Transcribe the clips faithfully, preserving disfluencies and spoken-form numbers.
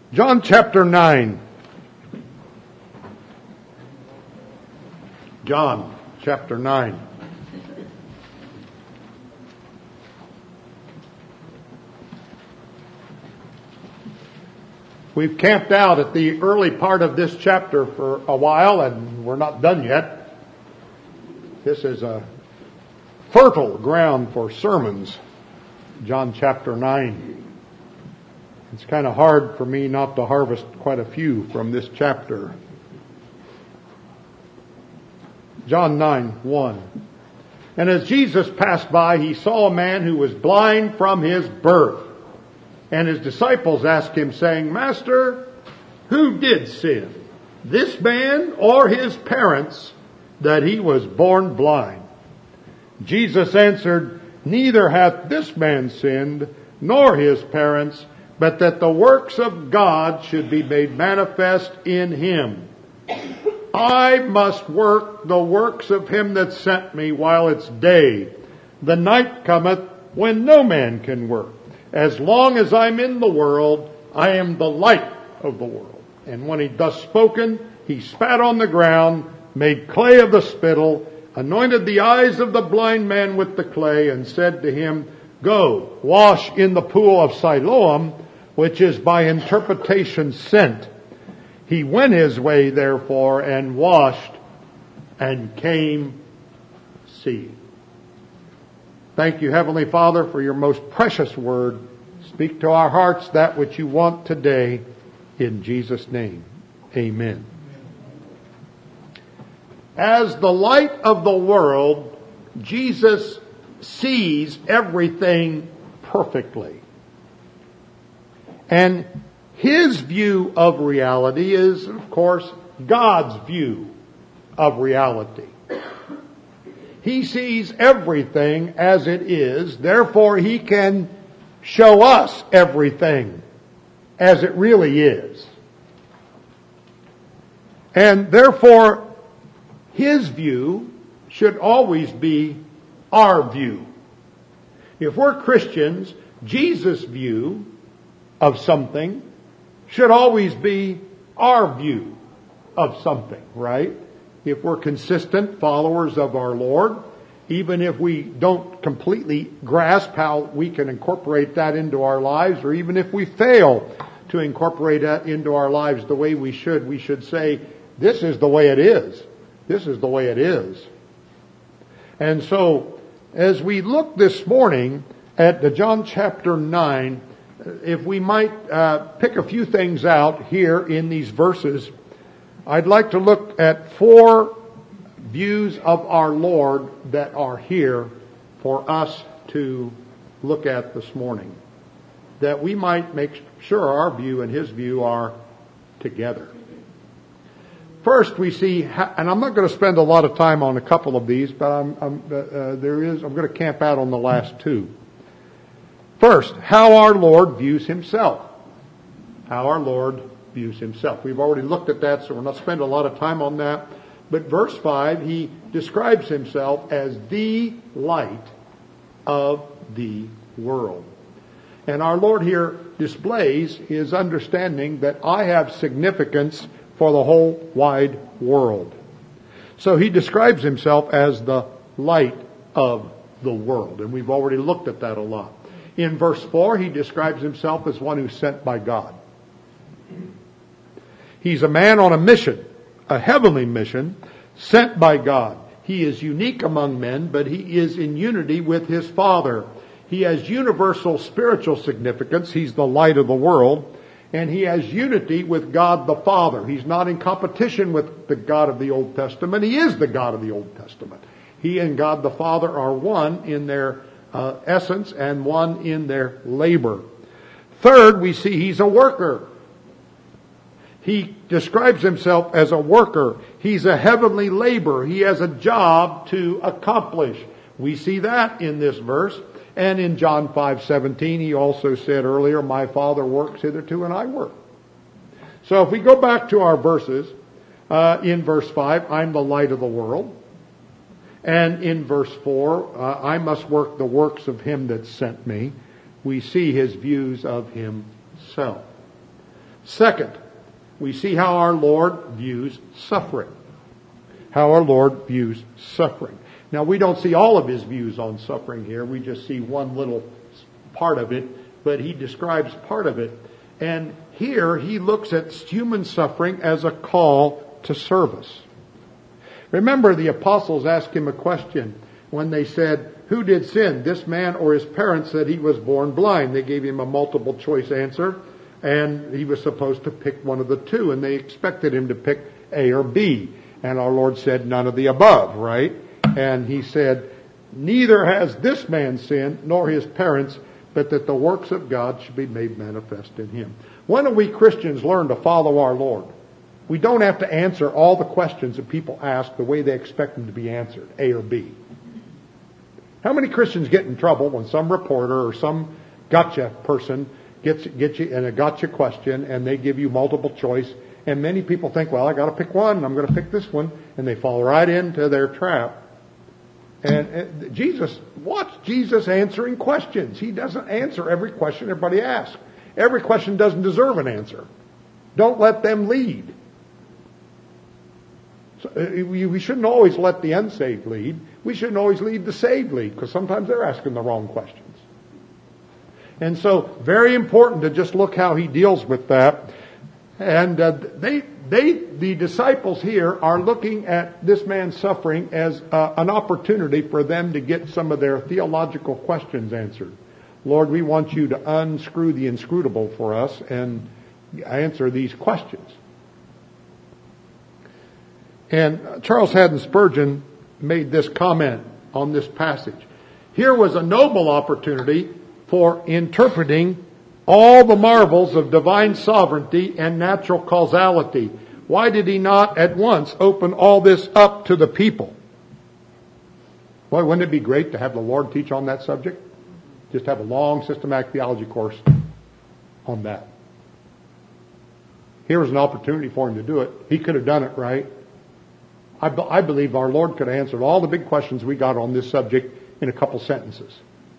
John chapter nine. John chapter nine. We've camped out at the early part of this chapter for a while, and we're not done yet. This is a fertile ground for sermons, John chapter nine. It's kind of hard for me not to harvest quite a few from this chapter. John nine, one. And as Jesus passed by, he saw a man who was blind from his birth. And his disciples asked him, saying, Master, who did sin, this man or his parents, that he was born blind? Jesus answered, Neither hath this man sinned, nor his parents, but that the works of God should be made manifest in him. I must work the works of him that sent me while it's day. The night cometh when no man can work. As long as I'm in the world, I am the light of the world. And when he thus spoken, he spat on the ground, made clay of the spittle, anointed the eyes of the blind man with the clay, and said to him, Go, wash in the pool of Siloam, which is by interpretation sent. He went his way, therefore, and washed, and came seeing. Thank you, Heavenly Father, for your most precious word. Speak to our hearts that which you want today. In Jesus' name, amen. As the light of the world, Jesus sees everything perfectly. And his view of reality is, of course, God's view of reality. He sees everything as it is, therefore he can show us everything as it really is. And therefore, his view should always be our view. If we're Christians, Jesus' view of something should always be our view of something, right? If we're consistent followers of our Lord, even if we don't completely grasp how we can incorporate that into our lives, or even if we fail to incorporate that into our lives the way we should, we should say, this is the way it is. This is the way it is. And so, as we look this morning at the John chapter nine, if we might uh, pick a few things out here in these verses, I'd like to look at four views of our Lord that are here for us to look at this morning, that we might make sure our view and his view are together. First, we see, and I'm not going to spend a lot of time on a couple of these, but I'm, I'm, uh, there is. I'm going to camp out on the last two. First, how our Lord views himself. How our Lord views himself. We've already looked at that, so we're not spending a lot of time on that. But verse five, he describes himself as the light of the world. And our Lord here displays his understanding that I have significance for the whole wide world. So he describes himself as the light of the world. And we've already looked at that a lot. In verse four, he describes himself as one who's sent by God. He's a man on a mission, a heavenly mission, sent by God. He is unique among men, but he is in unity with his Father. He has universal spiritual significance. He's the light of the world. And he has unity with God the Father. He's not in competition with the God of the Old Testament. He is the God of the Old Testament. He and God the Father are one in their uh, essence and one in their labor. Third, we see he's a worker. He describes himself as a worker. He's a heavenly laborer. He has a job to accomplish. We see that in this verse. And in John five seventeen, he also said earlier, My Father works hitherto and I work. So if we go back to our verses, uh, in verse five, I'm the light of the world. And in verse four, uh, I must work the works of him that sent me. We see his views of himself. Second, we see how our Lord views suffering. How our Lord views suffering. Now, we don't see all of his views on suffering here. We just see one little part of it, but he describes part of it. And here he looks at human suffering as a call to service. Remember, the apostles asked him a question when they said, who did sin, this man or his parents, that he was born blind? They gave him a multiple choice answer, and he was supposed to pick one of the two, and they expected him to pick A or B. And our Lord said, none of the above, right? And he said, neither has this man sinned, nor his parents, but that the works of God should be made manifest in him. When do we Christians learn to follow our Lord? We don't have to answer all the questions that people ask the way they expect them to be answered, A or B. How many Christians get in trouble when some reporter or some gotcha person gets, gets you in a gotcha question and they give you multiple choice, and many people think, well, I got to pick one, and I'm going to pick this one, and they fall right into their trap. And, and Jesus, watch Jesus answering questions. He doesn't answer every question everybody asks. Every question doesn't deserve an answer. Don't let them lead. So, uh, we, we shouldn't always let the unsaved lead. We shouldn't always lead the saved lead, because sometimes they're asking the wrong questions. And so, very important to just look how he deals with that. And uh, they, they, the disciples here are looking at this man's suffering as uh, an opportunity for them to get some of their theological questions answered. Lord, we want you to unscrew the inscrutable for us and answer these questions. And Charles Haddon Spurgeon made this comment on this passage. Here was a noble opportunity for interpreting all the marvels of divine sovereignty and natural causality. Why did he not at once open all this up to the people? Boy, wouldn't it be great to have the Lord teach on that subject? Just have a long systematic theology course on that. Here was an opportunity for him to do it. He could have done it, right? I, be- I believe our Lord could have answered all the big questions we got on this subject in a couple sentences.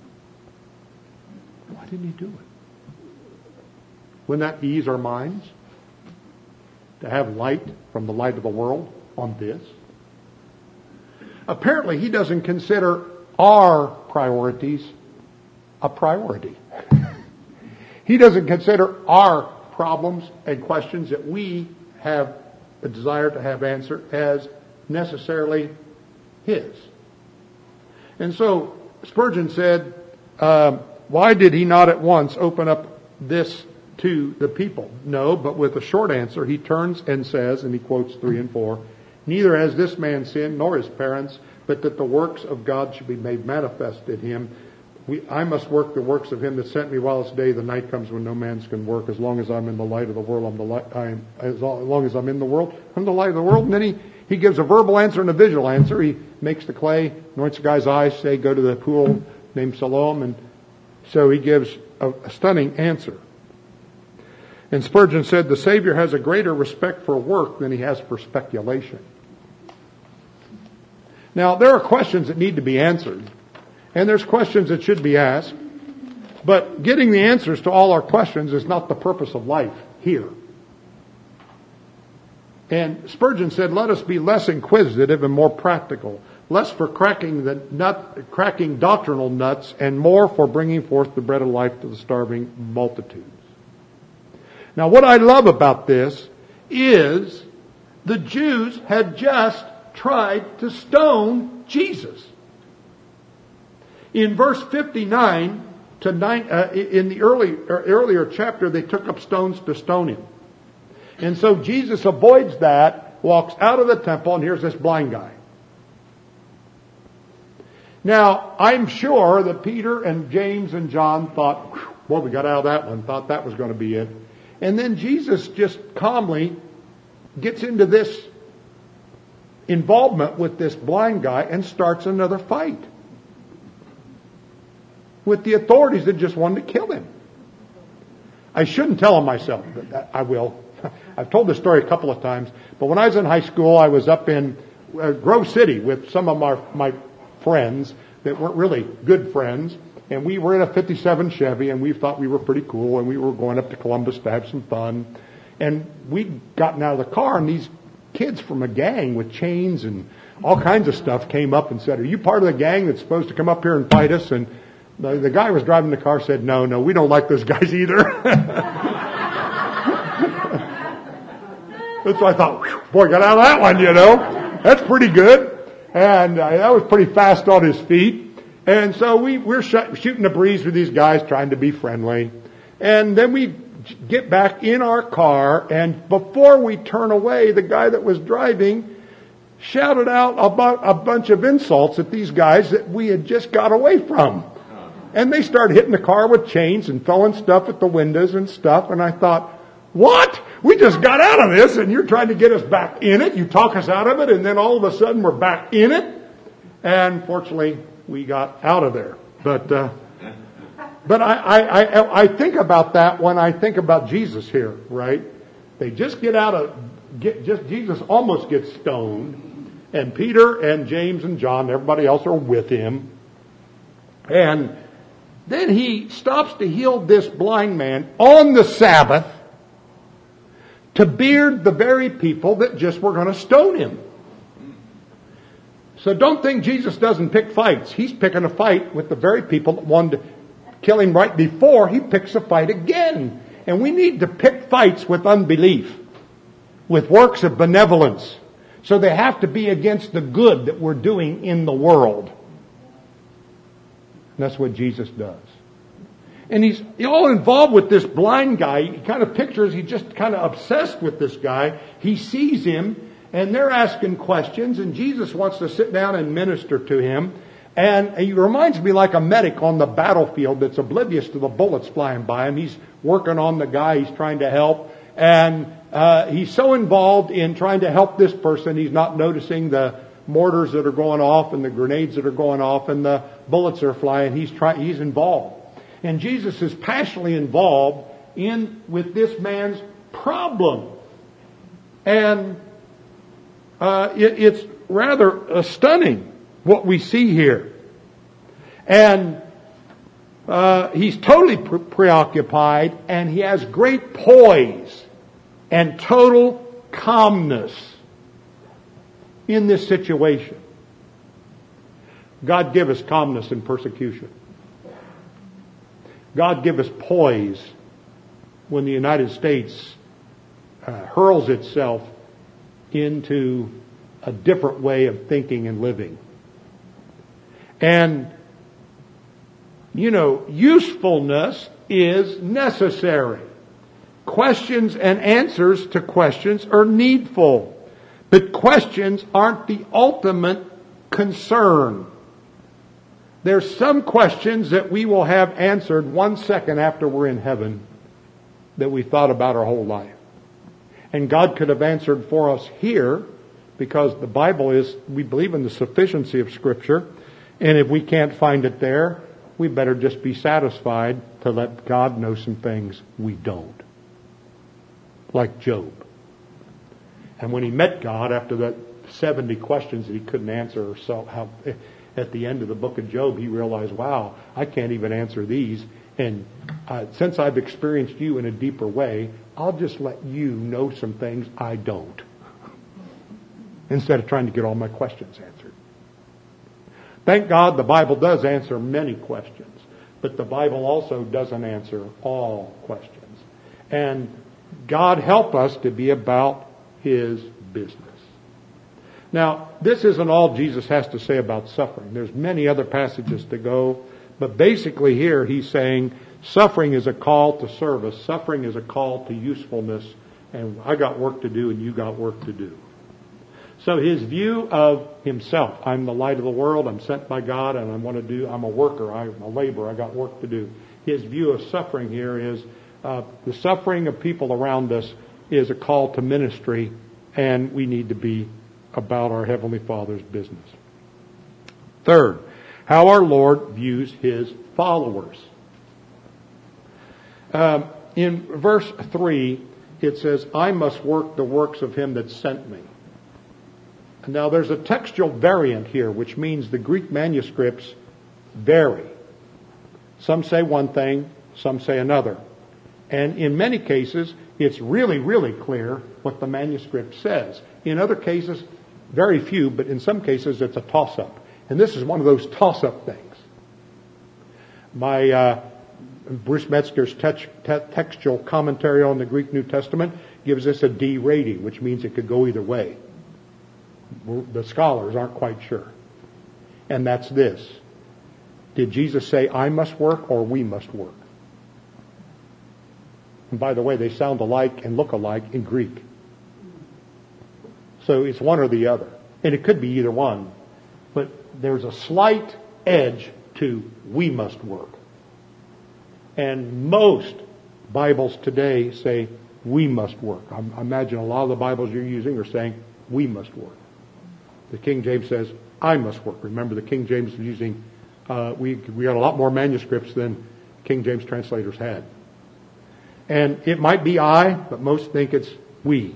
Why didn't he do it? Wouldn't that ease our minds? To have light from the light of the world on this? Apparently, he doesn't consider our priorities a priority. He doesn't consider our problems and questions that we have a desire to have answered as necessarily his. And so Spurgeon said, uh, why did he not at once open up this to the people? No, but with a short answer, he turns and says, and he quotes three and four, neither has this man sinned nor his parents, but that the works of God should be made manifest in him. We, I must work the works of him that sent me while it's day. The night comes when no man can work. As long as I'm in the light of the world, I'm the light. I am, as long as I'm in the world, I'm the light of the world. And then he, he gives a verbal answer and a visual answer. He makes the clay, anoints the guy's eyes, say, go to the pool named Siloam. And so he gives a, a stunning answer. And Spurgeon said, the Savior has a greater respect for work than he has for speculation. Now, there are questions that need to be answered. And there's questions that should be asked. But getting the answers to all our questions is not the purpose of life here. And Spurgeon said, let us be less inquisitive and more practical. Less for cracking the nut, cracking doctrinal nuts, and more for bringing forth the bread of life to the starving multitudes. Now, what I love about this is the Jews had just tried to stone Jesus. In verse fifty-nine to nine, uh, in the early or earlier chapter, they took up stones to stone him. And so Jesus avoids that, walks out of the temple, and here's this blind guy. Now, I'm sure that Peter and James and John thought, boy, we got out of that one, thought that was going to be it. And then Jesus just calmly gets into this involvement with this blind guy and starts another fight with the authorities that just wanted to kill him. I shouldn't tell him myself, but I will. I've told this story a couple of times, but when I was in high school, I was up in uh, Grove City with some of our, my friends that weren't really good friends, and we were in a fifty-seven Chevy, and we thought we were pretty cool, and we were going up to Columbus to have some fun. And we'd gotten out of the car, and these kids from a gang with chains and all kinds of stuff came up and said, "Are you part of the gang that's supposed to come up here and fight us?" And the, the guy who was driving the car said, "No, no, we don't like those guys either." So I thought, whew, boy, got out of that one, you know. That's pretty good. And uh, that was pretty fast on his feet. And so we, we're sh- shooting the breeze with these guys, trying to be friendly. And then we get back in our car, and before we turn away, the guy that was driving shouted out about a bunch of insults at these guys that we had just got away from. And they started hitting the car with chains and throwing stuff at the windows and stuff. And I thought, what? We just got out of this, and you're trying to get us back in it. You talk us out of it, and then all of a sudden we're back in it. And fortunately, we got out of there. But uh, but I, I, I, I think about that when I think about Jesus here, right? They just get out of, get, just Jesus almost gets stoned. And Peter and James and John and everybody else are with him. And then he stops to heal this blind man on the Sabbath, to beard the very people that just were going to stone him. So don't think Jesus doesn't pick fights. He's picking a fight with the very people that wanted to kill him right before. He picks a fight again. And we need to pick fights with unbelief, with works of benevolence. So they have to be against the good that we're doing in the world. And that's what Jesus does. And he's all involved with this blind guy. He kind of pictures, he's just kind of obsessed with this guy. He sees him, and they're asking questions, and Jesus wants to sit down and minister to him. And he reminds me like a medic on the battlefield that's oblivious to the bullets flying by him. He's working on the guy he's trying to help. And uh, he's so involved in trying to help this person, he's not noticing the mortars that are going off and the grenades that are going off and the bullets that are flying. He's try- he's involved. And Jesus is passionately involved in with this man's problem. And uh, it, it's rather uh, stunning what we see here. And uh, he's totally pre- preoccupied, and he has great poise and total calmness in this situation. God give us calmness in persecution. God give us poise when the United States uh, hurls itself into a different way of thinking and living. And, you know, usefulness is necessary. Questions and answers to questions are needful. But questions aren't the ultimate concern. There's some questions that we will have answered one second after we're in heaven that we thought about our whole life. And God could have answered for us here, because the Bible is, we believe in the sufficiency of Scripture. And if we can't find it there, we better just be satisfied to let God know some things we don't. Like Job. And when he met God after that seventy questions that he couldn't answer, or so how... at the end of the book of Job, he realized, wow, I can't even answer these. And uh, since I've experienced you in a deeper way, I'll just let you know some things I don't. Instead of trying to get all my questions answered. Thank God the Bible does answer many questions. But the Bible also doesn't answer all questions. And God help us to be about His business. Now, this isn't all Jesus has to say about suffering. There's many other passages to go. But basically here he's saying suffering is a call to service. Suffering is a call to usefulness. And I got work to do and you got work to do. So his view of himself, I'm the light of the world, I'm sent by God, and I want to do, I'm a worker, I'm a laborer, I got work to do. His view of suffering here is uh, the suffering of people around us is a call to ministry, and we need to be about our Heavenly Father's business. Third, how our Lord views His followers. Um, in verse three, it says, I must work the works of Him that sent me. Now there's a textual variant here, which means the Greek manuscripts vary. Some say one thing, some say another. And in many cases, it's really, really clear what the manuscript says. In other cases, very few, but in some cases it's a toss-up. And this is one of those toss-up things. My uh, Bruce Metzger's te- te- textual commentary on the Greek New Testament gives this a D rating, which means it could go either way. The scholars aren't quite sure. And that's this. Did Jesus say, I must work or we must work? And by the way, they sound alike and look alike in Greek. So it's one or the other. And it could be either one. But there's a slight edge to we must work. And most Bibles today say we must work. I imagine a lot of the Bibles you're using are saying we must work. The King James says I must work. Remember, the King James is using, uh, we, we got a lot more manuscripts than King James translators had. And it might be I, but most think it's we.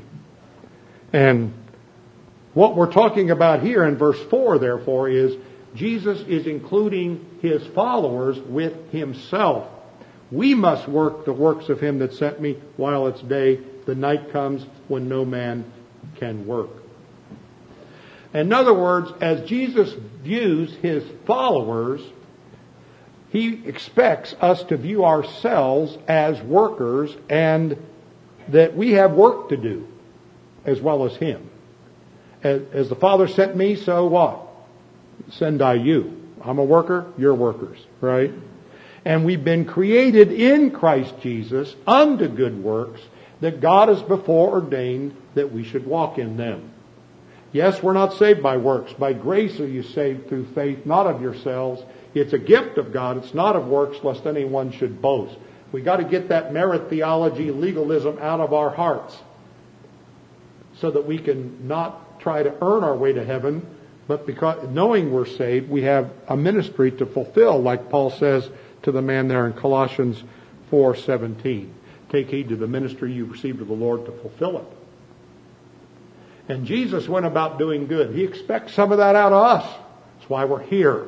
And what we're talking about here in verse four, therefore, is Jesus is including his followers with himself. We must work the works of him that sent me while it's day. The night comes when no man can work. In other words, as Jesus views his followers, he expects us to view ourselves as workers and that we have work to do as well as him. As, as the Father sent me, so what? Send I you. I'm a worker, you're workers, right? And we've been created in Christ Jesus unto good works that God has before ordained that we should walk in them. Yes, we're not saved by works. By grace are you saved through faith, not of yourselves. It's a gift of God. It's not of works, lest anyone should boast. We got to get that merit theology, legalism out of our hearts so that we can not try to earn our way to heaven, but because knowing we're saved, we have a ministry to fulfill, like Paul says to the man there in Colossians four seventeen. Take heed to the ministry you've received of the Lord to fulfill it. And Jesus went about doing good. He expects some of that out of us. That's why we're here.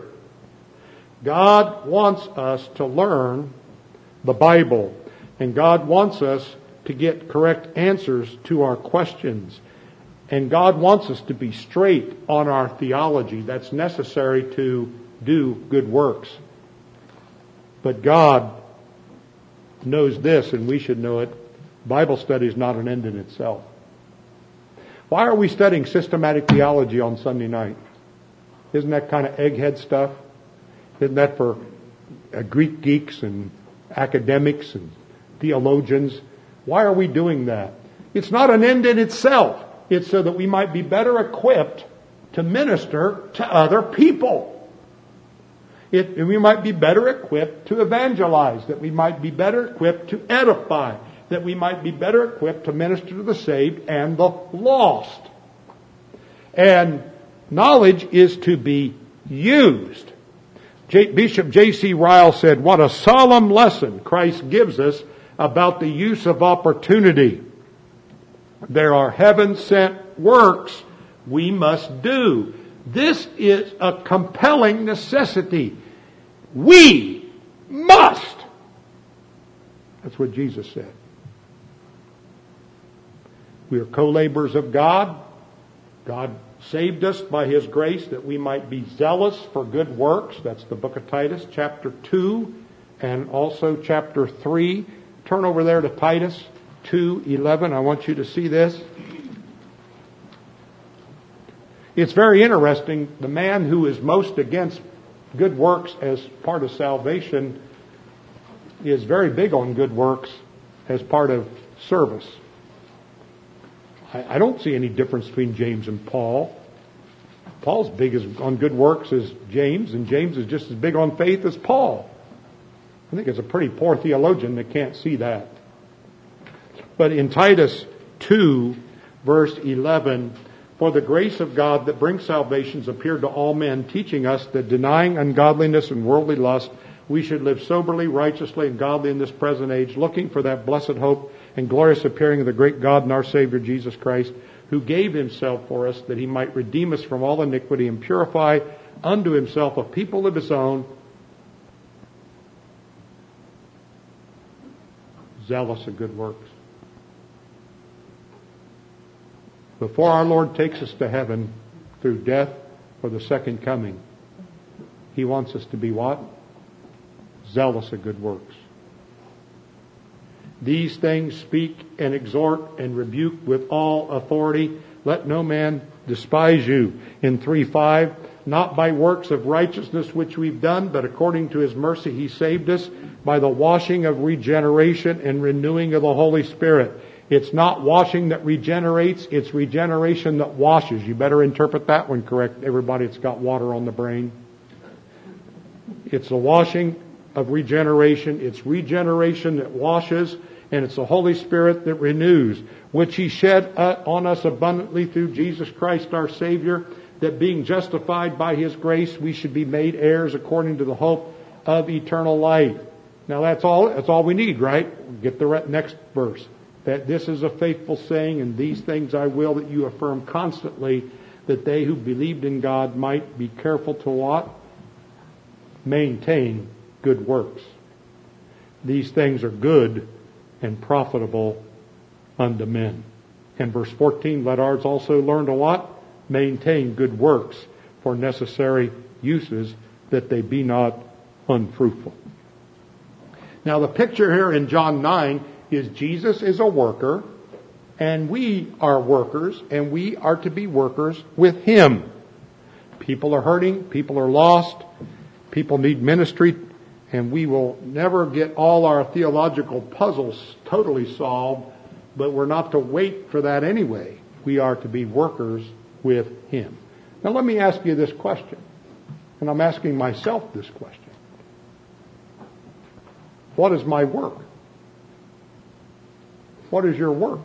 God wants us to learn the Bible. And God wants us to get correct answers to our questions. And God wants us to be straight on our theology. That's necessary to do good works. But God knows this, and we should know it. Bible study is not an end in itself. Why are we studying systematic theology on Sunday night? Isn't that kind of egghead stuff? Isn't that for uh, Greek geeks and academics and theologians? Why are we doing that? It's not an end in itself. It's so that we might be better equipped to minister to other people. It, we might be better equipped to evangelize. That we might be better equipped to edify. That we might be better equipped to minister to the saved and the lost. And knowledge is to be used. J- Bishop J C Ryle said, what a solemn lesson Christ gives us about the use of opportunity. There are heaven-sent works we must do. This is a compelling necessity. We must. That's what Jesus said. We are co-laborers of God. God saved us by His grace that we might be zealous for good works. That's the book of Titus, chapter two, and also chapter three. Turn over there to Titus two eleven. I want you to see this. It's very interesting. The man who is most against good works as part of salvation is very big on good works as part of service. I, I don't see any difference between James and Paul. Paul's big as, on good works as James, and James is just as big on faith as Paul. I think it's a pretty poor theologian that can't see that. But in Titus two, verse eleven, for the grace of God that brings salvation has appeared to all men, teaching us that denying ungodliness and worldly lust, we should live soberly, righteously, and godly in this present age, looking for that blessed hope and glorious appearing of the great God and our Savior Jesus Christ, who gave Himself for us that He might redeem us from all iniquity and purify unto Himself a people of His own, zealous of good works. Before our Lord takes us to heaven through death or the second coming, He wants us to be what? Zealous of good works. These things speak and exhort and rebuke with all authority. Let no man despise you. In three five, not by works of righteousness which we've done, but according to His mercy He saved us by the washing of regeneration and renewing of the Holy Spirit. It's not washing that regenerates, it's regeneration that washes. You better interpret that one correct, everybody that's got water on the brain. It's the washing of regeneration. It's regeneration that washes, and it's the Holy Spirit that renews, which He shed on us abundantly through Jesus Christ our Savior, that being justified by His grace, we should be made heirs according to the hope of eternal life. Now that's all, that's all we need, right? Get the next verse. That this is a faithful saying, and these things I will that you affirm constantly, that they who believed in God might be careful to what? Maintain good works. These things are good and profitable unto men. And verse fourteen, let ours also learn to what? Maintain good works for necessary uses, that they be not unfruitful. Now the picture here in John nine is Jesus is a worker, and we are workers, and we are to be workers with Him. People are hurting, people are lost, people need ministry, and we will never get all our theological puzzles totally solved, but we're not to wait for that anyway. We are to be workers with Him. Now let me ask you this question, and I'm asking myself this question. What is my work? What is your work?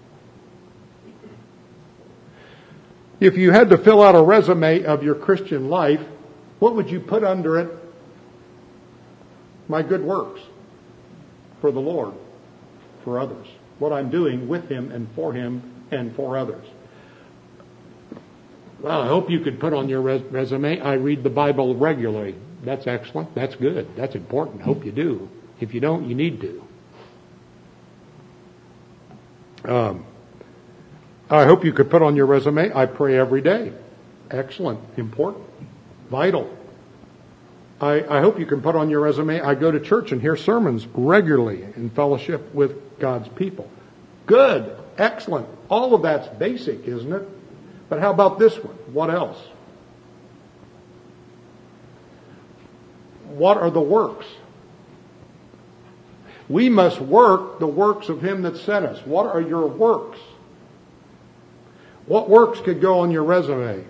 If you had to fill out a resume of your Christian life, what would you put under it? My good works for the Lord, for others. What I'm doing with Him and for Him and for others. Well, I hope you could put on your res- resume, I read the Bible regularly. That's excellent. That's good. That's important. I hope you do. If you don't, you need to. Um, I hope you could put on your resume, I pray every day. Excellent. Important. Vital. I, I hope you can put on your resume, I go to church and hear sermons regularly in fellowship with God's people. Good. Excellent. All of that's basic, isn't it? But how about this one? What else? What are the works? We must work the works of Him that sent us. What are your works? What works could go on your resume?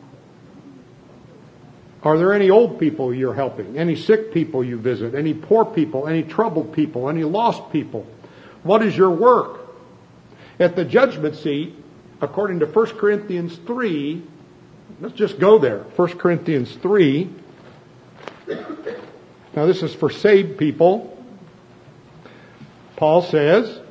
Are there any old people you're helping? Any sick people you visit? Any poor people? Any troubled people? Any lost people? What is your work? At the judgment seat, according to First Corinthians three, let's just go there. First Corinthians three. Now this is for saved people. Paul says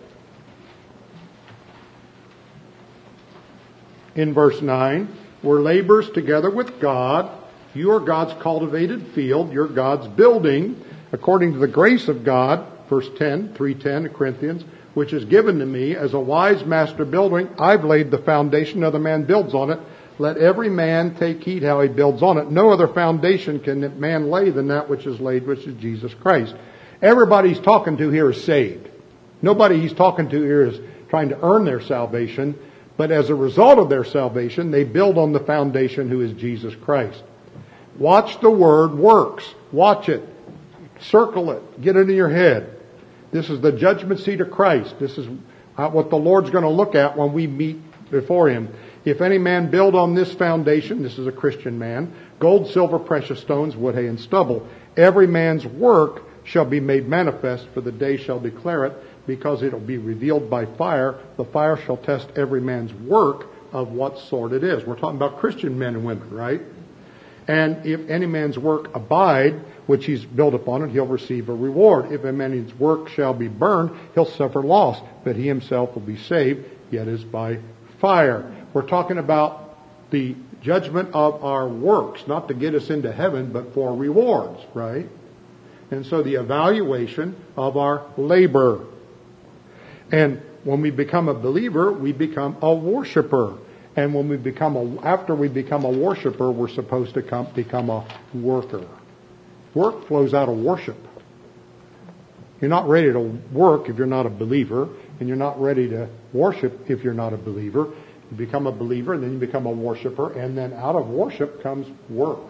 in verse nine, we're laborers together with God. You are God's cultivated field. You're God's building according to the grace of God. Verse ten, three ten of Corinthians, which is given to me as a wise master building. I've laid the foundation, another man builds on it. Let every man take heed how he builds on it. No other foundation can man lay than that which is laid, which is Jesus Christ. Everybody he's talking to here is saved. Nobody he's talking to here is trying to earn their salvation, but as a result of their salvation, they build on the foundation who is Jesus Christ. Watch the word works. Watch it. Circle it. Get it in your head. This is the judgment seat of Christ. This is what the Lord's going to look at when we meet before Him. If any man build on this foundation, this is a Christian man, gold, silver, precious stones, wood, hay, and stubble, every man's work shall be made manifest, for the day shall declare it, because it will be revealed by fire. The fire shall test every man's work of what sort it is. We're talking about Christian men and women, right? And if any man's work abide, which he's built upon it, he'll receive a reward. If a man's work shall be burned, he'll suffer loss, but he himself will be saved, yet as by fire. We're talking about the judgment of our works, not to get us into heaven, but for rewards, right? And so the evaluation of our labor. And when we become a believer, we become a worshiper. And when we become a, after we become a worshiper, we're supposed to come, become a worker. Work flows out of worship. You're not ready to work if you're not a believer, and you're not ready to worship if you're not a believer. You become a believer, and then you become a worshiper, and then out of worship comes work.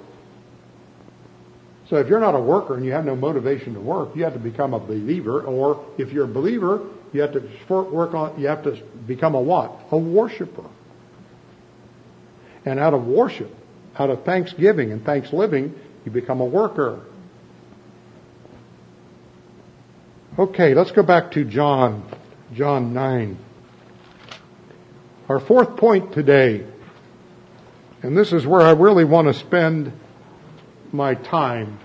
So if you're not a worker and you have no motivation to work, you have to become a believer. Or if you're a believer, you have to work on. You have to become a what? A worshiper. And out of worship, out of thanksgiving and thanks-living, you become a worker. Okay, let's go back to John, John nine. Our fourth point today, and this is where I really want to spend my time.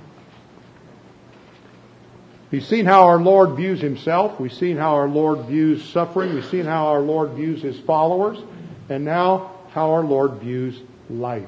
We've seen how our Lord views Himself. We've seen how our Lord views suffering. We've seen how our Lord views His followers. And now how our Lord views life.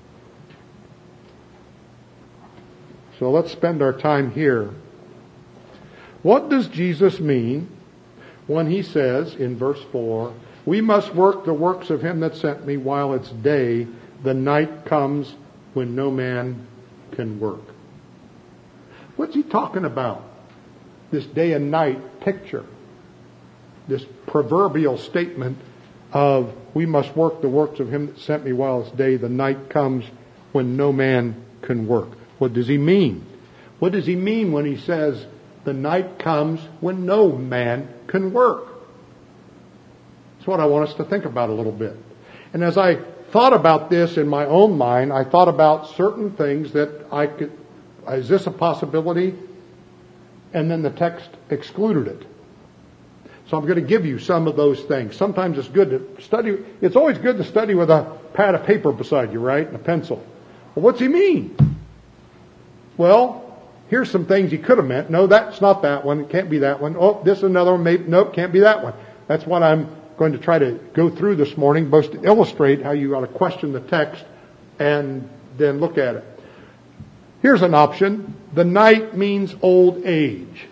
So let's spend our time here. What does Jesus mean when He says in verse four, we must work the works of Him that sent me while it's day, the night comes when no man can work? What's He talking about? This day and night picture. This proverbial statement of we must work the works of Him that sent me while it's day, the night comes when no man can work. What does He mean? What does He mean when He says the night comes when no man can work? That's what I want us to think about a little bit. And as I thought about this in my own mind, I thought about certain things that I could, is this a possibility? And then the text excluded it. So I'm going to give you some of those things. Sometimes it's good to study. It's always good to study with a pad of paper beside you, right? And a pencil. Well, what's He mean? Well, here's some things He could have meant. No, that's not that one. It can't be that one. Oh, this is another one. Maybe, nope, can't be that one. That's what I'm going to try to go through this morning, both to illustrate how you ought to question the text and then look at it. Here's an option. The night means old age.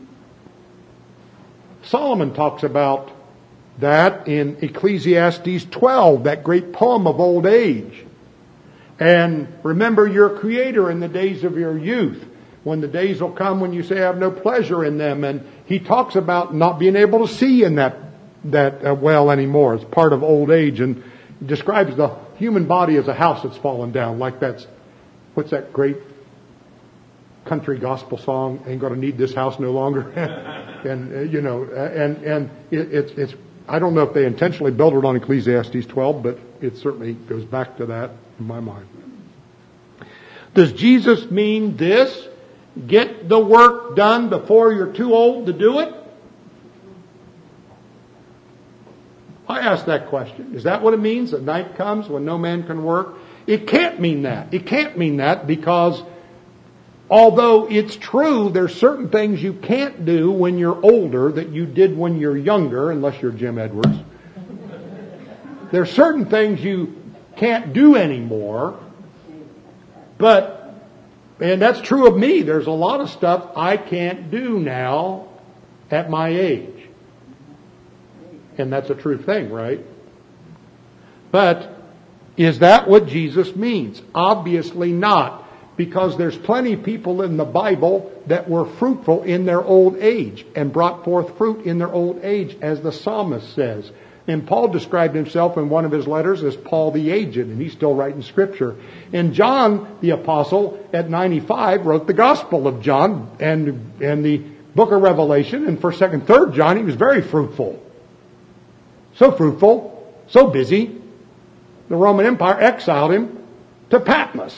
Solomon talks about that in Ecclesiastes twelve, that great poem of old age. And remember your Creator in the days of your youth, when the days will come when you say I have no pleasure in them. And he talks about not being able to see in that that uh, well anymore. It's part of old age, and describes the human body as a house that's fallen down. Like that's, what's that great country gospel song? Ain't gonna need this house no longer. and uh, you know, and and it, it's it's. I don't know if they intentionally built it on Ecclesiastes twelve, but it certainly goes back to that in my mind. Does Jesus mean this? Get the work done before you're too old to do it? I ask that question. Is that what it means? The night comes when no man can work? It can't mean that. It can't mean that because although it's true, there's certain things you can't do when you're older that you did when you're younger, unless you're Jim Edwards. There's certain things you can't do anymore. But, and that's true of me, there's a lot of stuff I can't do now at my age. And that's a true thing, right? But is that what Jesus means? Obviously not. Because there's plenty of people in the Bible that were fruitful in their old age and brought forth fruit in their old age, as the psalmist says. And Paul described himself in one of his letters as Paul the Aged, and he's still writing Scripture. And John the Apostle at ninety-five wrote the Gospel of John and, and the book of Revelation. And first, second, third John, he was very fruitful. So fruitful, so busy, the Roman Empire exiled him to Patmos.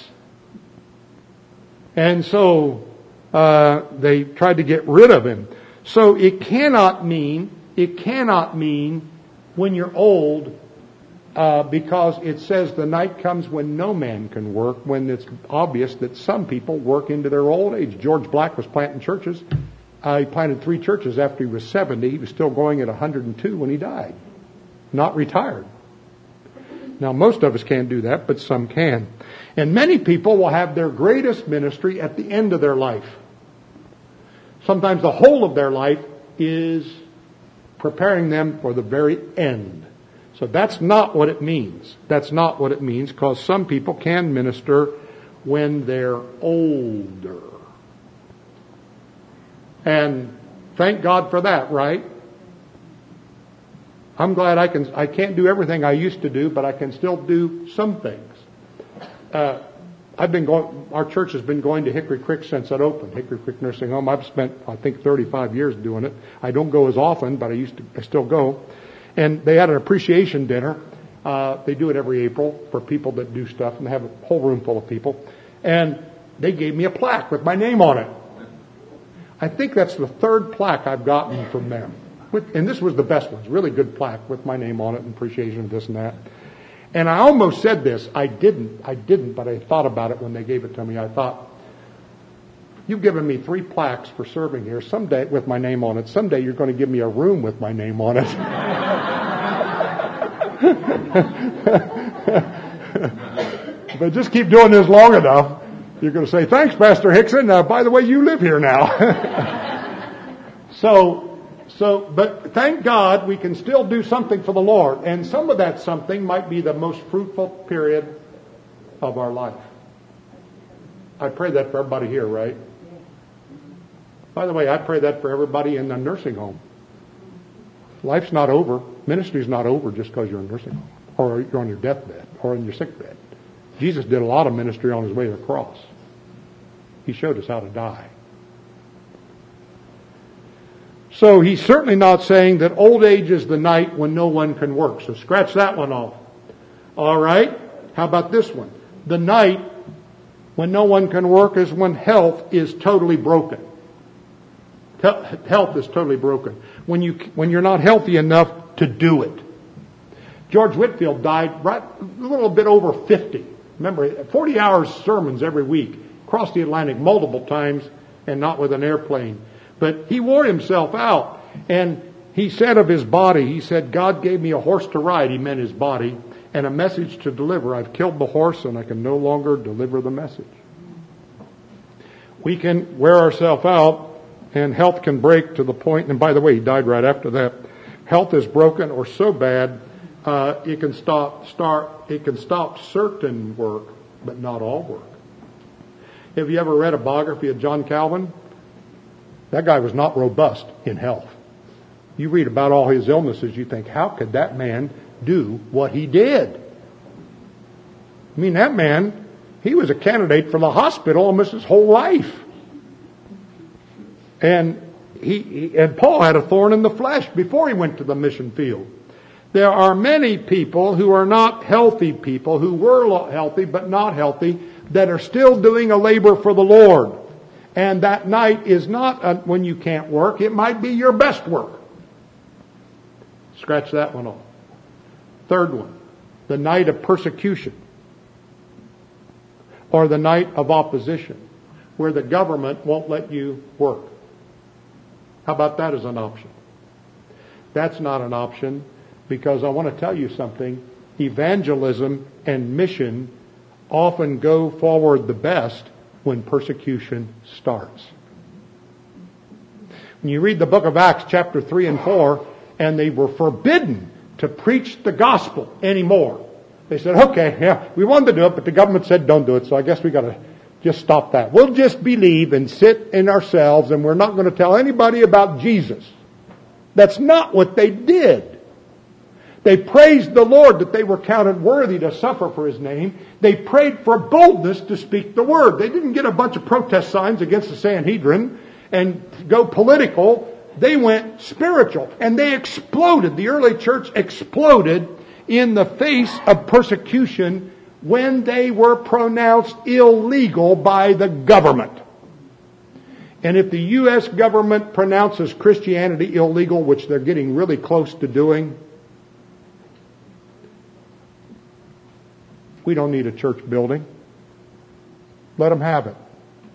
And so uh, they tried to get rid of him. So it cannot mean, it cannot mean when you're old, uh, because it says the night comes when no man can work, when it's obvious that some people work into their old age. George Black was planting churches. Uh, he planted three churches after he was seventy. He was still going at one hundred two when he died. Not retired. Now, most of us can't do that, but some can. And many people will have their greatest ministry at the end of their life. Sometimes the whole of their life is preparing them for the very end. So that's not what it means. That's not what it means, because some people can minister when they're older. And thank God for that, right? I'm glad I can, I can't do everything I used to do, but I can still do some things. Uh, I've been going, our church has been going to Hickory Creek since it opened, Hickory Creek Nursing Home. I've spent, I think, thirty-five years doing it. I don't go as often, but I used to, I still go. And they had an appreciation dinner. Uh, they do it every April for people that do stuff, and they have a whole room full of people. And they gave me a plaque with my name on it. I think that's the third plaque I've gotten from them. With, and this was the best one. It's a really good plaque with my name on it and appreciation of this and that. And I almost said this. I didn't. I didn't, but I thought about it when they gave it to me. I thought, you've given me three plaques for serving here. Someday, with my name on it. Someday you're going to give me a room with my name on it. But just keep doing this long enough, you're going to say, thanks, Pastor Hickson. Uh, by the way, you live here now. so, so, but thank God we can still do something for the Lord. And some of that something might be the most fruitful period of our life. I pray that for everybody here, right? By the way, I pray that for everybody in the nursing home. Life's not over. Ministry's not over just because you're in a nursing home, or you're on your deathbed, or in your sick bed. Jesus did a lot of ministry on his way to the cross. He showed us how to die. So he's certainly not saying that old age is the night when no one can work. So scratch that one off. All right? How about this one? The night when no one can work is when health is totally broken. Health is totally broken. When you when you're not healthy enough to do it. George Whitefield died right a little bit over fifty. Remember, forty hours sermons every week, across the Atlantic multiple times, and not with an airplane. But he wore himself out. And he said of his body, he said, God gave me a horse to ride, he meant his body, and a message to deliver. I've killed the horse and I can no longer deliver the message. We can wear ourselves out, and health can break to the point, and by the way, he died right after that. Health is broken or so bad, uh, it can stop, start, it can stop certain work, but not all work. Have you ever read a biography of John Calvin? That guy was not robust in health. You read about all his illnesses, you think, how could that man do what he did? I mean, that man, he was a candidate for the hospital almost his whole life. And he, he and Paul had a thorn in the flesh before he went to the mission field. There are many people who are not healthy people, who were healthy but not healthy, that are still doing a labor for the Lord. And that night is not a, when you can't work. It might be your best work. Scratch that one off. Third one, the night of persecution, or the night of opposition, where the government won't let you work. How about that as an option? That's not an option, because I want to tell you something. Evangelism and mission often go forward the best when persecution starts. When you read the book of Acts chapter three and four, and they were forbidden to preach the gospel anymore. They said, okay, yeah, we wanted to do it, but the government said don't do it, so I guess we got to just stop that. We'll just believe and sit in ourselves, and we're not going to tell anybody about Jesus. That's not what they did. They praised the Lord that they were counted worthy to suffer for His name. They prayed for boldness to speak the word. They didn't get a bunch of protest signs against the Sanhedrin and go political. They went spiritual, and they exploded. The early church exploded in the face of persecution when they were pronounced illegal by the government. And if the U S government pronounces Christianity illegal, which they're getting really close to doing, we don't need a church building. Let them have it.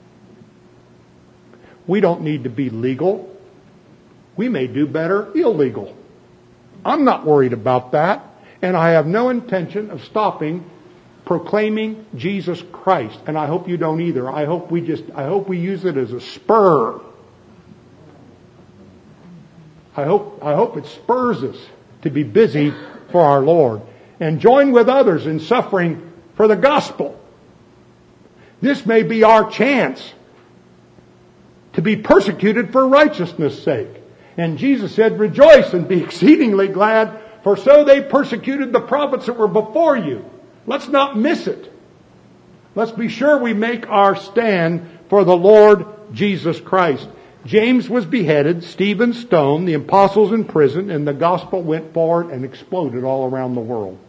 We don't need to be legal. We may do better illegal. I'm not worried about that. And I have no intention of stopping proclaiming Jesus Christ. And I hope you don't either. I hope we just, I hope we use it as a spur. I hope, I hope it spurs us to be busy for our Lord and join with others in suffering for the gospel. This may be our chance to be persecuted for righteousness' sake. And Jesus said, rejoice and be exceedingly glad, for so they persecuted the prophets that were before you. Let's not miss it. Let's be sure we make our stand for the Lord Jesus Christ. James was beheaded, Stephen stoned, the apostles in prison, and the gospel went forward and exploded all around the world.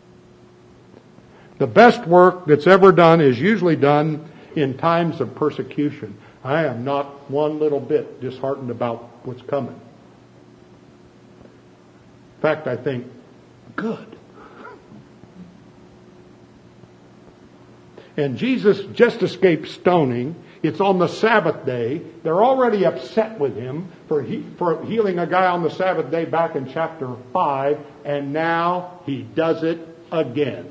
The best work that's ever done is usually done in times of persecution. I am not one little bit disheartened about what's coming. In fact, I think, good. And Jesus just escaped stoning. It's on the Sabbath day. They're already upset with him for he, for healing a guy on the Sabbath day back in chapter five. And now he does it again.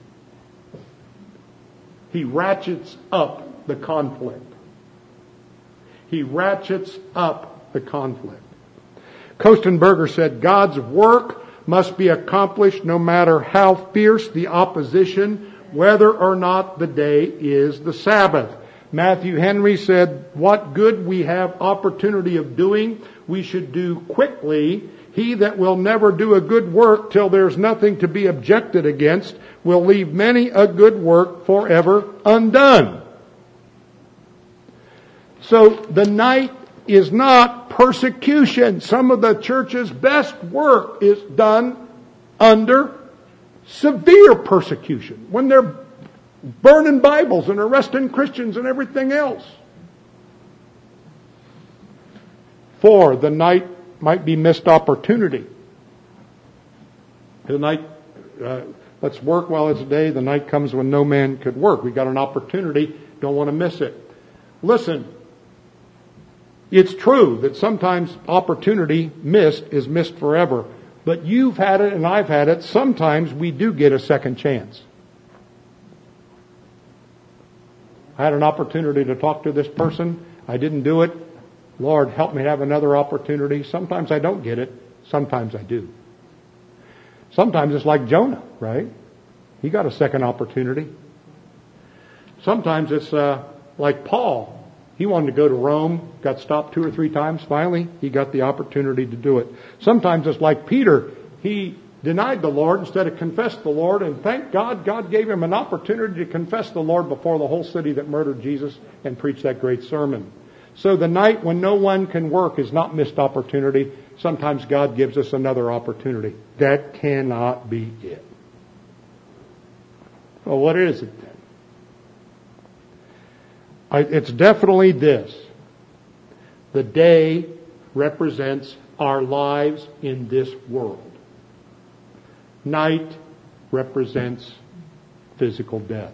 He ratchets up the conflict. He ratchets up the conflict. Kostenberger said, God's work must be accomplished no matter how fierce the opposition, whether or not the day is the Sabbath. Matthew Henry said, what good we have opportunity of doing, we should do quickly. He that will never do a good work till there's nothing to be objected against will leave many a good work forever undone. So the night is not persecution. Some of the church's best work is done under severe persecution, when they're burning Bibles and arresting Christians and everything else. For the night might be missed opportunity. The night, uh, let's work while it's day. The night comes when no man could work. We got an opportunity. Don't want to miss it. Listen, it's true that sometimes opportunity missed is missed forever. But you've had it and I've had it. Sometimes we do get a second chance. I had an opportunity to talk to this person. I didn't do it. Lord, help me have another opportunity. Sometimes I don't get it. Sometimes I do. Sometimes it's like Jonah, right? He got a second opportunity. Sometimes it's uh, like Paul. He wanted to go to Rome, got stopped two or three times. Finally, he got the opportunity to do it. Sometimes it's like Peter. He denied the Lord instead of confessed the Lord. And thank God, God gave him an opportunity to confess the Lord before the whole city that murdered Jesus and preach that great sermon. So the night when no one can work is not missed opportunity. Sometimes God gives us another opportunity. That cannot be it. Well, what is it then? It's definitely this. The day represents our lives in this world. Night represents physical death.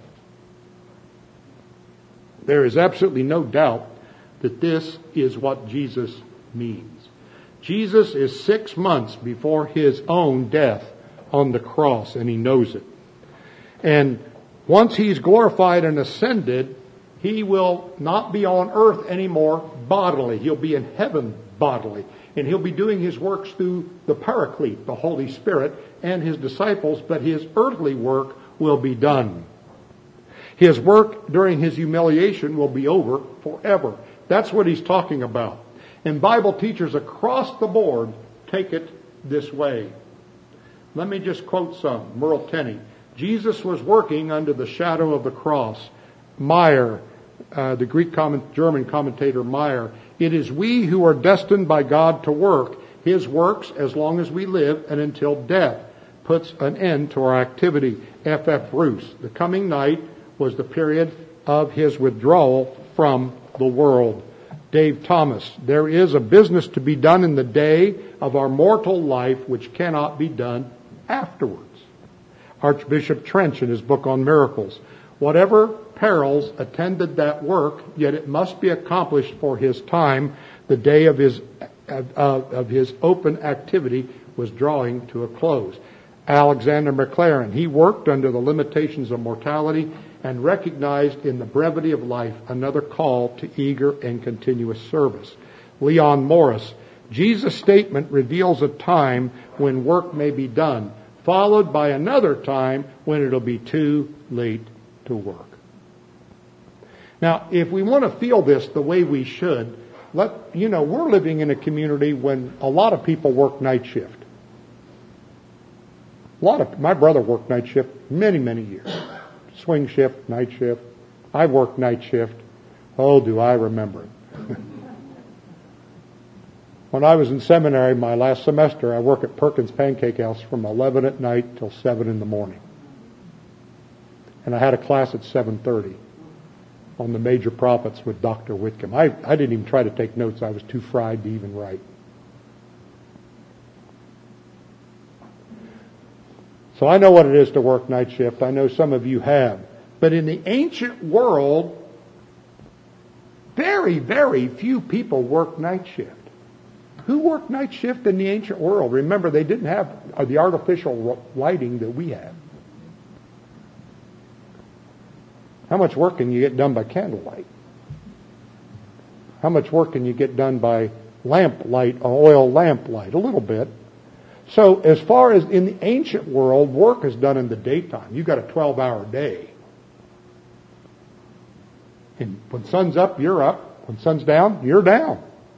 There is absolutely no doubt that this is what Jesus means. Jesus is six months before his own death on the cross, and he knows it. And once he's glorified and ascended, he will not be on earth anymore bodily. He'll be in heaven bodily. And he'll be doing his works through the Paraclete, the Holy Spirit, and his disciples, but his earthly work will be done. His work during his humiliation will be over forever. That's what he's talking about. And Bible teachers across the board take it this way. Let me just quote some. Merle Tenney. Jesus was working under the shadow of the cross. Meyer, uh, the Greek comment, German commentator Meyer, it is we who are destined by God to work his works as long as we live and until death puts an end to our activity. F F Bruce. The coming night was the period of his withdrawal from the world. Dave Thomas. There is a business to be done in the day of our mortal life which cannot be done afterwards. Archbishop Trench in his book on miracles. Whatever perils attended that work, yet it must be accomplished for his time. The day of his of, of his open activity was drawing to a close. Alexander Maclaren. He worked under the limitations of mortality and recognized in the brevity of life another call to eager and continuous service. Leon Morris. Jesus' statement reveals a time when work may be done, followed by another time when it'll be too late to work. Now, if we want to feel this the way we should, let you know, we're living in a community when a lot of people work night shift. A lot of my brother worked night shift many, many years. Swing shift, night shift. I worked night shift. Oh, do I remember it. When I was in seminary, my last semester, I worked at Perkins Pancake House from eleven at night till seven in the morning. And I had a class at seven thirty on the major prophets with Doctor Whitcomb. I, I didn't even try to take notes. I was too fried to even write. So I know what it is to work night shift. I know some of you have. But in the ancient world, very, very few people worked night shift. Who worked night shift in the ancient world? Remember, they didn't have the artificial lighting that we have. How much work can you get done by candlelight? How much work can you get done by lamp light, oil lamp light? A little bit. So as far as in the ancient world, work is done in the daytime. You've got a twelve-hour day. And when sun's up, you're up. When sun's down, you're down.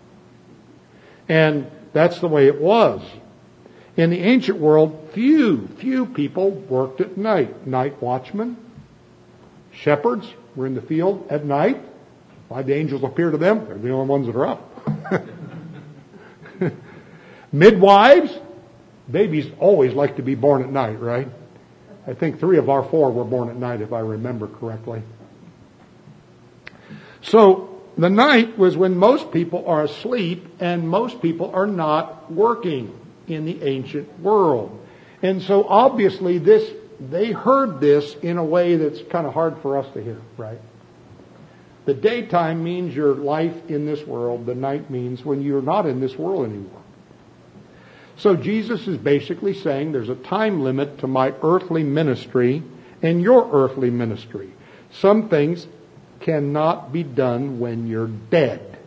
And that's the way it was. In the ancient world, few, few people worked at night. Night watchmen, shepherds were in the field at night. Why the angels appear to them? They're the only ones that are up. Midwives, babies always like to be born at night, right? I think three of our four were born at night, if I remember correctly. So, the night was when most people are asleep and most people are not working in the ancient world. And so obviously this, they heard this in a way that's kind of hard for us to hear, right? The daytime means your life in this world. The night means when you're not in this world anymore. So Jesus is basically saying there's a time limit to my earthly ministry and your earthly ministry. Some things cannot be done when you're dead.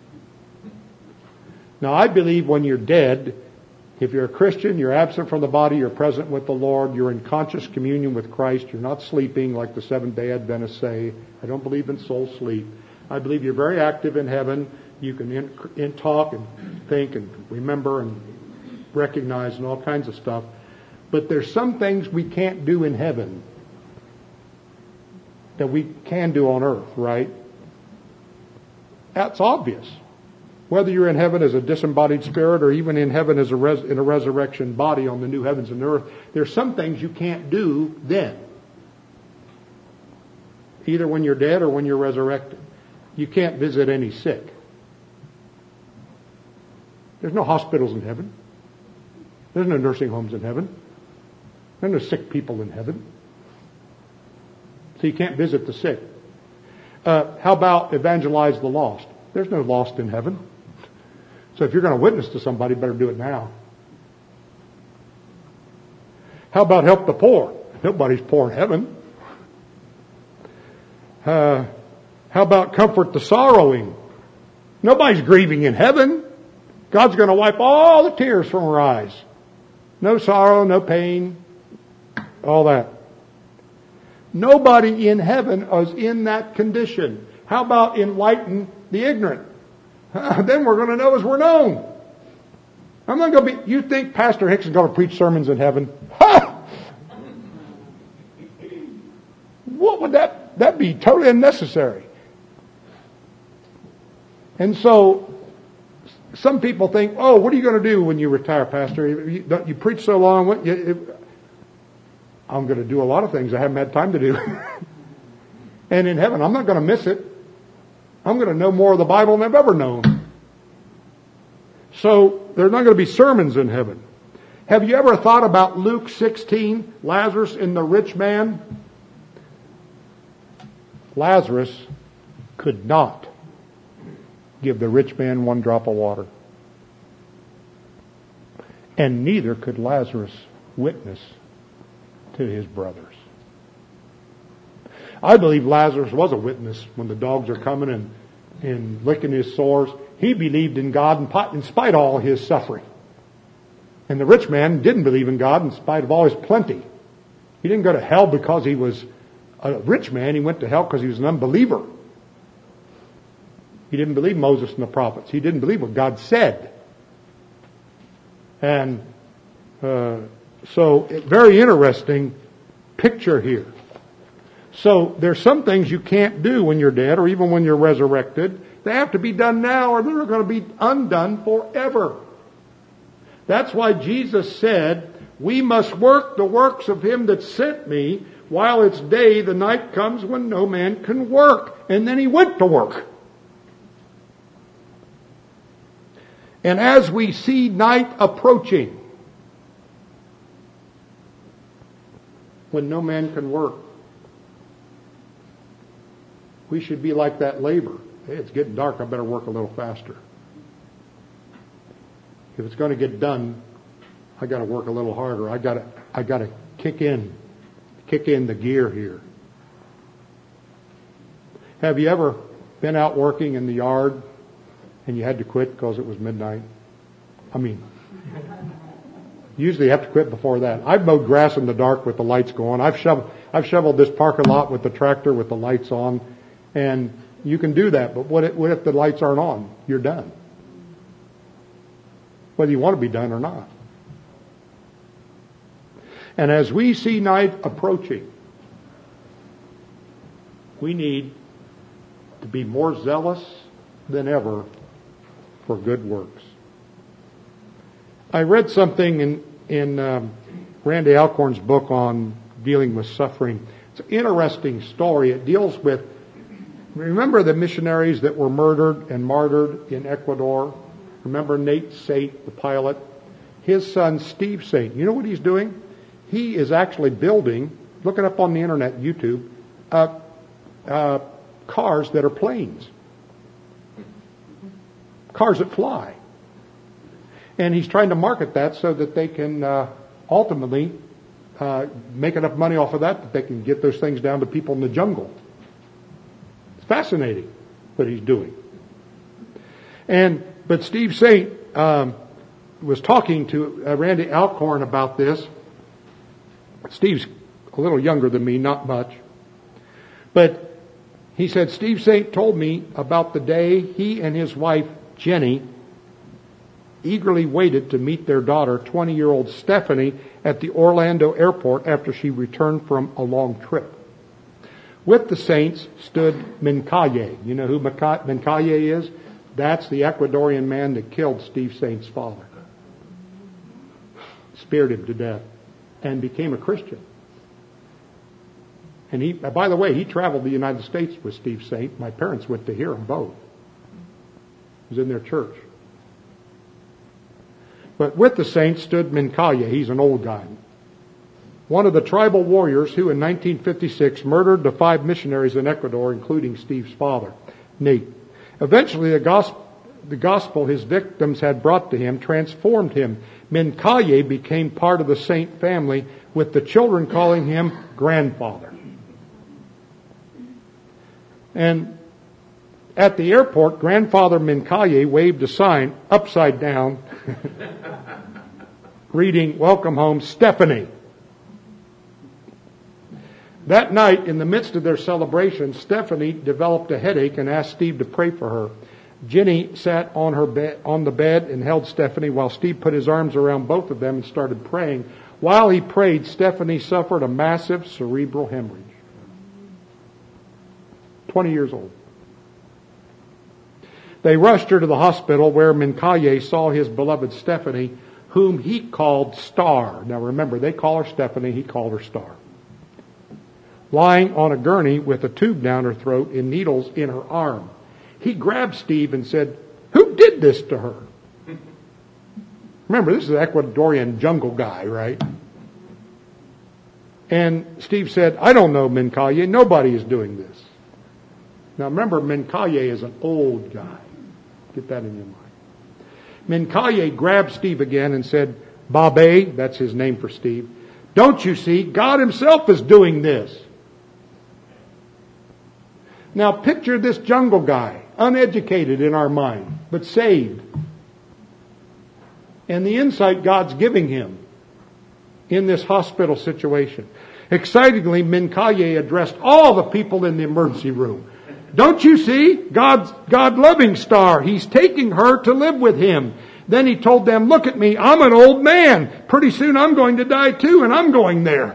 Now, I believe when you're dead, if you're a Christian, you're absent from the body, you're present with the Lord, you're in conscious communion with Christ, you're not sleeping like the Seventh-day Adventists say. I don't believe in soul sleep. I believe you're very active in heaven. You can in, in talk and think and remember and recognize and all kinds of stuff. But there's some things we can't do in heaven that we can do on earth, right? That's obvious. Whether you're in heaven as a disembodied spirit or even in heaven as a res- in a resurrection body on the new heavens and earth, there's some things you can't do then. Either when you're dead or when you're resurrected. You can't visit any sick. There's no hospitals in heaven. There's no nursing homes in heaven. There's no sick people in heaven. So you can't visit the sick. Uh, how about evangelize the lost? There's no lost in heaven. So if you're going to witness to somebody, better do it now. How about help the poor? Nobody's poor in heaven. Uh, how about comfort the sorrowing? Nobody's grieving in heaven. God's going to wipe all the tears from our eyes. No sorrow, no pain, all that. Nobody in heaven is in that condition. How about enlighten the ignorant? Then we're going to know as we're known. I'm not going to be, you think Pastor Hicks is going to preach sermons in heaven? Ha! What would that, that'd be totally unnecessary. And so, some people think, oh, what are you going to do when you retire, Pastor? You, don't, you preach so long. What, you, it, I'm going to do a lot of things I haven't had time to do. And in heaven, I'm not going to miss it. I'm going to know more of the Bible than I've ever known. So, there's not going to be sermons in heaven. Have you ever thought about Luke sixteen, Lazarus and the rich man? Lazarus could not give the rich man one drop of water. And neither could Lazarus witness to his brothers. I believe Lazarus was a witness when the dogs are coming and, and licking his sores. He believed in God in spite of all his suffering. And the rich man didn't believe in God in spite of all his plenty. He didn't go to hell because he was a rich man. He went to hell because he was an unbeliever. He didn't believe Moses and the prophets. He didn't believe what God said. And uh, so, very interesting picture here. So, there's some things you can't do when you're dead or even when you're resurrected. They have to be done now or they're going to be undone forever. That's why Jesus said, we must work the works of him that sent me while it's day. The night comes when no man can work. And then he went to work. And as we see night approaching, when no man can work, we should be like that labor. Hey, it's getting dark, I better work a little faster. If it's going to get done, I got to work a little harder. I got to, I got to kick in, kick in the gear here. Have you ever been out working in the yard and you had to quit because it was midnight? I mean, usually you have to quit before that. I've mowed grass in the dark with the lights going. I've shoveled, I've shoveled this parking lot with the tractor with the lights on, and you can do that. But what if, what if the lights aren't on? You're done. Whether you want to be done or not. And as we see night approaching, we need to be more zealous than ever for good works. I read something in, in um, Randy Alcorn's book on dealing with suffering. It's an interesting story. It deals with, remember the missionaries that were murdered and martyred in Ecuador? Remember Nate Saint, the pilot? His son, Steve Saint, you know what he's doing? He is actually building, look it up on the internet, YouTube, uh, uh, cars that are planes. Cars that fly. And he's trying to market that so that they can uh, ultimately uh, make enough money off of that that they can get those things down to people in the jungle. It's fascinating what he's doing. And but Steve Saint um, was talking to uh, Randy Alcorn about this. Steve's a little younger than me, not much. But he said, Steve Saint told me about the day he and his wife, Jenny, eagerly waited to meet their daughter, twenty-year-old Stephanie, at the Orlando airport after she returned from a long trip. With the Saints stood Mincaye. You know who Mincaye is? That's the Ecuadorian man that killed Steve Saint's father. Speared him to death and became a Christian. And he, by the way, he traveled the United States with Steve Saint. My parents went to hear him both. He was in their church. But with the Saints stood Mincaye. He's an old guy. One of the tribal warriors who in nineteen fifty-six murdered the five missionaries in Ecuador, including Steve's father, Nate. Eventually, the gospel, the gospel his victims had brought to him transformed him. Mincaye became part of the Saint family, with the children calling him grandfather. And at the airport, Grandfather Mincaye waved a sign upside down reading, "Welcome home, Stephanie." That night, in the midst of their celebration, Stephanie developed a headache and asked Steve to pray for her. Jenny sat on her bed, on the bed and held Stephanie while Steve put his arms around both of them and started praying. While he prayed, Stephanie suffered a massive cerebral hemorrhage. twenty years old. They rushed her to the hospital where Mincaye saw his beloved Stephanie, whom he called Star. Now remember, they call her Stephanie, he called her Star. Lying on a gurney with a tube down her throat and needles in her arm. He grabbed Steve and said, "Who did this to her?" Remember, this is an Ecuadorian jungle guy, right? And Steve said, "I don't know, Mincaye. Nobody is doing this." Now remember, Mincaye is an old guy. Get that in your mind. Mincaye grabbed Steve again and said, "Babe," that's his name for Steve, "don't you see, God himself is doing this." Now picture this jungle guy, uneducated in our mind. but saved. And the insight God's giving him in this hospital situation. Excitingly, Mincaye addressed all the people in the emergency room. Don't you see? God's God-loving star. He's taking her to live with him. Then he told them, look at me, I'm an old man. Pretty soon I'm going to die too, and I'm going there.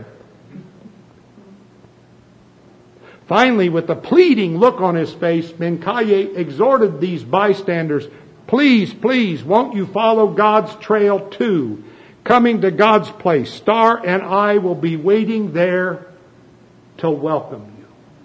Finally, with a pleading look on his face, Mincaye exhorted these bystanders, please, please, won't you follow God's trail too? Coming to God's place, Star and I will be waiting there to welcome you.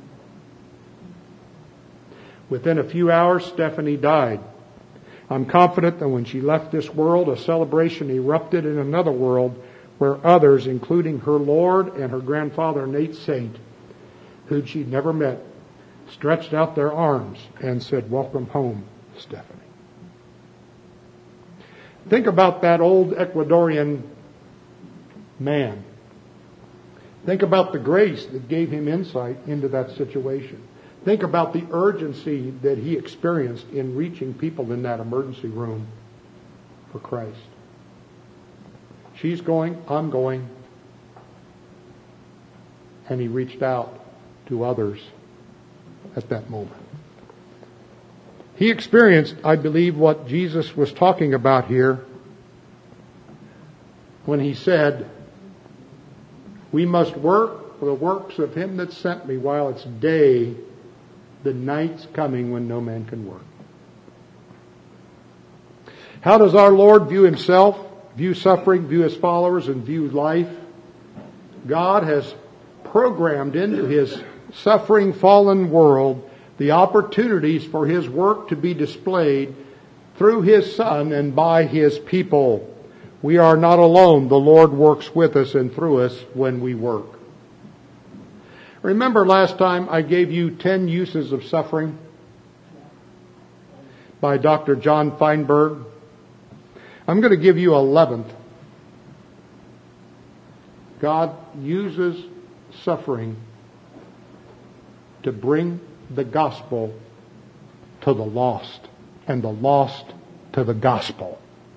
Within a few hours, Stephanie died. I'm confident that when she left this world, a celebration erupted in another world where others, including her Lord and her grandfather, Nate Saint, who she'd never met, stretched out their arms and said, welcome home, Stephanie. Think about that old Ecuadorian man. Think about the grace that gave him insight into that situation. Think about the urgency that he experienced in reaching people in that emergency room for Christ. She's going, I'm going. And he reached out to others at that moment. He experienced, I believe, what Jesus was talking about here when he said, we must work for the works of him that sent me while it's day. The night's coming when no man can work. How does our Lord view himself, view suffering, view his followers, and view life? God has programmed into his suffering, fallen world the opportunities for his work to be displayed through his Son and by his people. We are not alone. The Lord works with us and through us when we work. Remember last time I gave you ten uses of suffering by Doctor John Feinberg? I'm going to give you eleventh. God uses suffering to bring the gospel to the lost, and the lost to the gospel.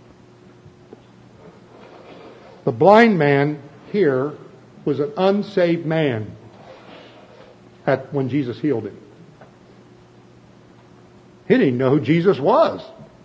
The blind man here was an unsaved man at when Jesus healed him. He didn't know who Jesus was.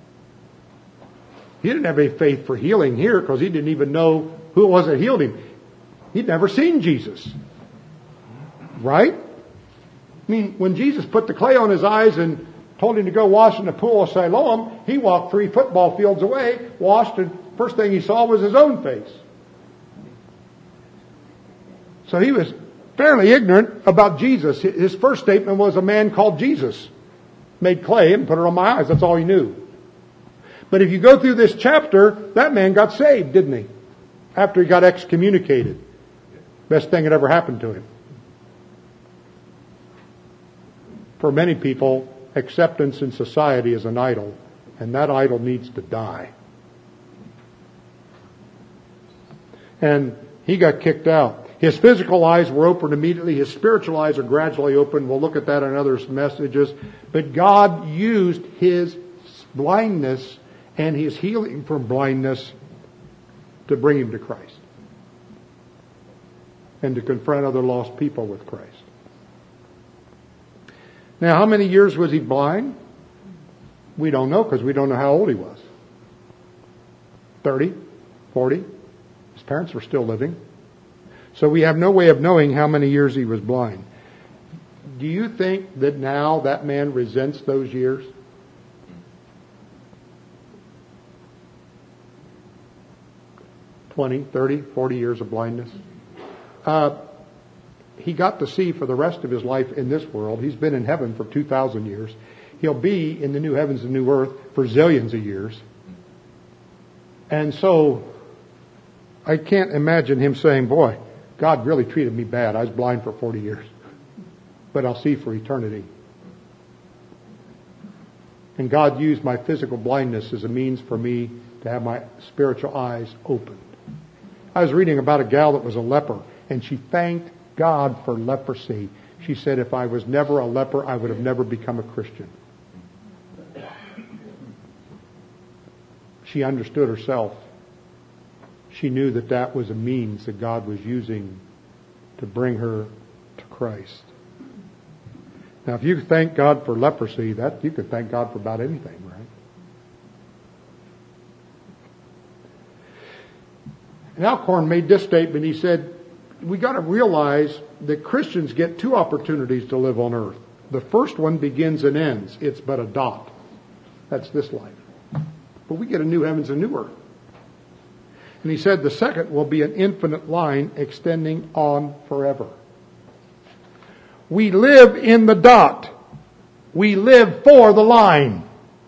He didn't have any faith for healing here because he didn't even know who it was that healed him. He'd never seen Jesus. Right? I mean, when Jesus put the clay on his eyes and told him to go wash in the pool of Siloam, he walked three football fields away, washed, and first thing he saw was his own face. So he was fairly ignorant about Jesus. His first statement was, a man called Jesus made clay and put it on my eyes. That's all he knew. But if you go through this chapter, that man got saved, didn't he? After he got excommunicated. Best thing that ever happened to him. For many people, acceptance in society is an idol, and that idol needs to die. And he got kicked out. His physical eyes were opened immediately. His spiritual eyes are gradually opened. We'll look at that in other messages. But God used his blindness and his healing from blindness to bring him to Christ. And to confront other lost people with Christ. Now, how many years was he blind? We don't know because we don't know how old he was. thirty? forty? His parents were still living. So we have no way of knowing how many years he was blind. Do you think that now that man resents those years? twenty, thirty, forty years of blindness? Uh, he got to see for the rest of his life in this world. He's been in heaven for two thousand years. He'll be in the new heavens and new earth for zillions of years. And so I can't imagine him saying, boy, God really treated me bad. I was blind for forty years. But I'll see for eternity. And God used my physical blindness as a means for me to have my spiritual eyes opened. I was reading about a gal that was a leper, and she thanked God for leprosy. She said, if I was never a leper, I would have never become a Christian. She understood herself. She knew that that was a means that God was using to bring her to Christ. Now, if you thank God for leprosy, that you could thank God for about anything, right? And Alcorn made this statement. He said, we got to realize that Christians get two opportunities to live on earth. The first one begins and ends. It's but a dot. That's this life. But we get a new heavens and new earth. And he said the second will be an infinite line extending on forever. We live in the dot. We live for the line.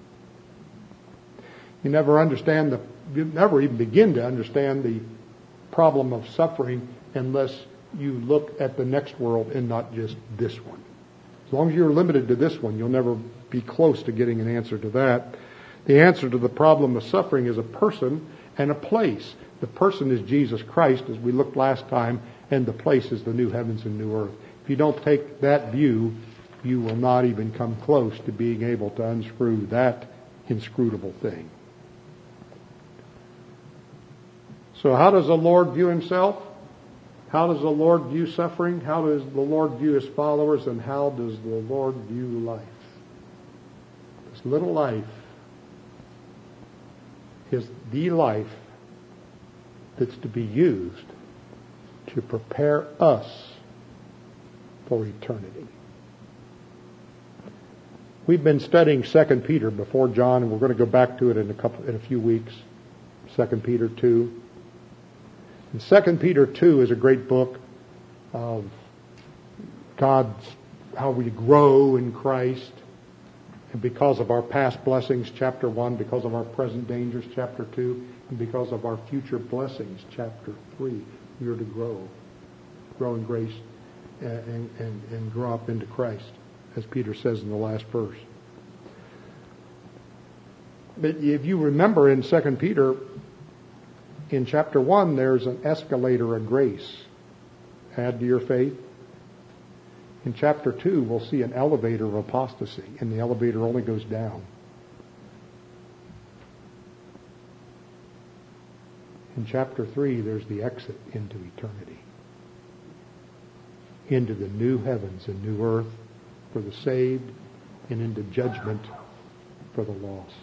You never understand the, you never even begin to understand the problem of suffering unless you look at the next world and not just this one. As long as you're limited to this one, you'll never be close to getting an answer to that. The answer to the problem of suffering is a person and a place. The person is Jesus Christ, as we looked last time, and the place is the new heavens and new earth. If you don't take that view, you will not even come close to being able to unscrew that inscrutable thing. So how does the Lord view himself? How does the Lord view suffering? How does the Lord view his followers? And how does the Lord view life? This little life is the life that's to be used to prepare us for eternity. We've been studying Second Peter before John, and we're going to go back to it in a couple in a few weeks. Second Peter two. And Second Peter two is a great book of God's how we grow in Christ. And because of our past blessings, chapter one, because of our present dangers, chapter two, and because of our future blessings, chapter three, we are to grow. Grow in grace and, and, and grow up into Christ, as Peter says in the last verse. But if you remember in Second Peter, in chapter one, there's an escalator of grace. Add to your faith. In chapter two, we'll see an elevator of apostasy, and the elevator only goes down. In chapter three, there's the exit into eternity, into the new heavens and new earth for the saved, and into judgment for the lost.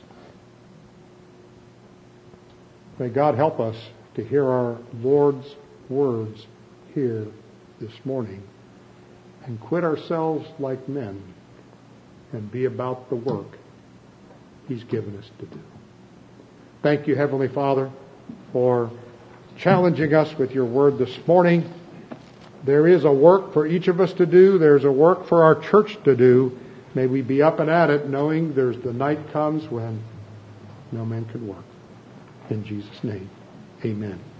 May God help us to hear our Lord's words here this morning and quit ourselves like men and be about the work He's given us to do. Thank you, Heavenly Father, for challenging us with your word this morning. There is a work for each of us to do. There's a work for our church to do. May we be up and at it, knowing there's the night comes when no man can work. In Jesus' name, amen.